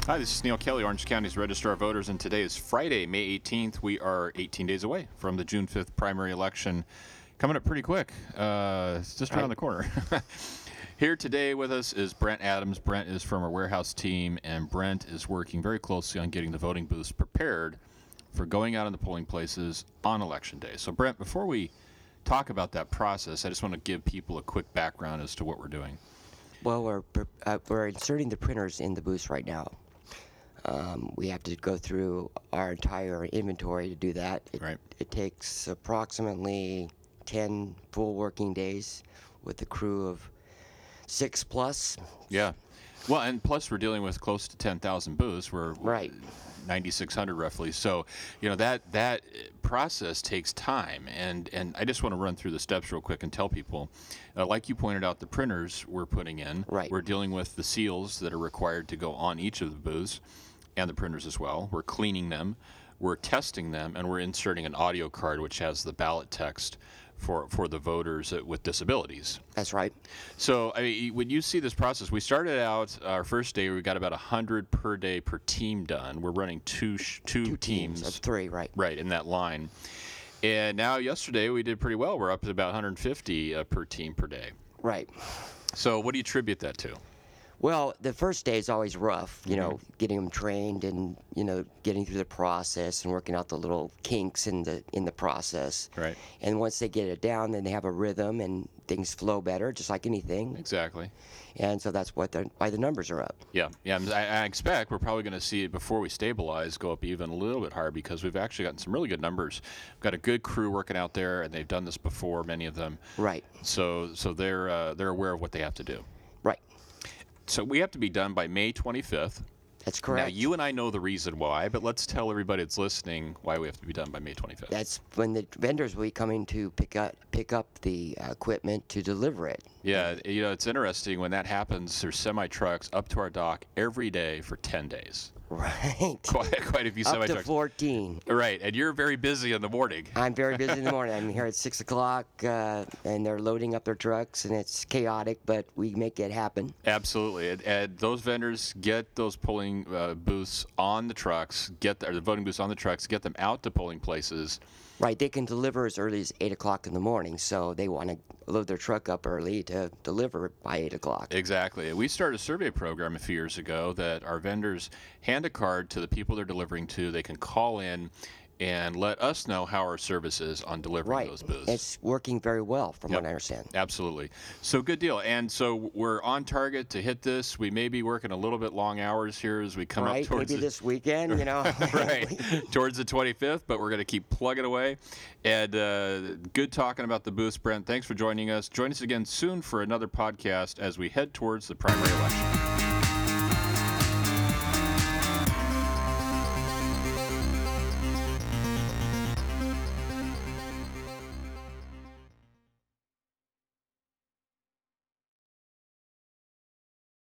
Hi, this is Neil Kelly, Orange County's Registrar of Voters, and today is Friday, May 18th. We are 18 days away from the June 5th primary election. Coming up pretty quick. It's just around the corner. Here today with us is Brent Adams. Brent is from our warehouse team, and Brent is working very closely on getting the voting booths prepared for going out in the polling places on Election Day. So, Brent, before we talk about that process, I just want to give people a quick background as to what we're doing. Well, we're inserting the printers in the booths right now. We have to go through our entire inventory to do that. It takes approximately 10 full working days with a crew of 6 plus. Yeah. Well, and plus we're dealing with close to 10,000 booths. We're right. 9,600 roughly. So, that process takes time. And I just want to run through the steps real quick and tell people, like you pointed out, the printers we're putting in. Right. We're dealing with the seals that are required to go on each of the booths and the printers as well. We're cleaning them, we're testing them, and we're inserting an audio card which has the ballot text for the voters with disabilities. That's right. So, when you see this process, we started out our first day, we got about 100 per day per team done. We're running two teams of 3, right? Right, in that line. And now yesterday we did pretty well. We're up to about 150 per team per day. Right. So what do you attribute that to? Well, the first day is always rough, getting them trained and, getting through the process and working out the little kinks in the process. Right. And once they get it down, then they have a rhythm and things flow better, just like anything. Exactly. And so that's why the numbers are up. Yeah. I expect we're probably going to see it before we stabilize go up even a little bit higher because we've actually gotten some really good numbers. We've got a good crew working out there, and they've done this before, many of them. Right. So they're aware of what they have to do. Right. So we have to be done by May 25th. That's correct. Now, you and I know the reason why, but let's tell everybody that's listening why we have to be done by May 25th. That's when the vendors will be coming to pick up the equipment to deliver it. Yeah, it's interesting when that happens. There's semi-trucks up to our dock every day for 10 days. Right. Quite a few semi-trucks. Up to 14. Right, and you're very busy in the morning. I'm very busy in the morning. I'm here at 6 o'clock, and they're loading up their trucks, and it's chaotic, but we make it happen. Absolutely, and those vendors get those polling booths on the trucks, the voting booths on the trucks, get them out to polling places. Right, they can deliver as early as 8 o'clock in the morning, so they want to load their truck up early to deliver by 8 o'clock. Exactly. We started a survey program a few years ago that our vendors hand a card to the people they're delivering to. They can call in and let us know how our service is on delivering those booths. It's working very well from what I understand. Absolutely. So good deal. And so we're on target to hit this. We may be working a little bit long hours here as we come up towards maybe this weekend, right, towards the 25th, but we're going to keep plugging away. And good talking about the booths, Brent. Thanks for joining us. Join us again soon for another podcast as we head towards the primary election.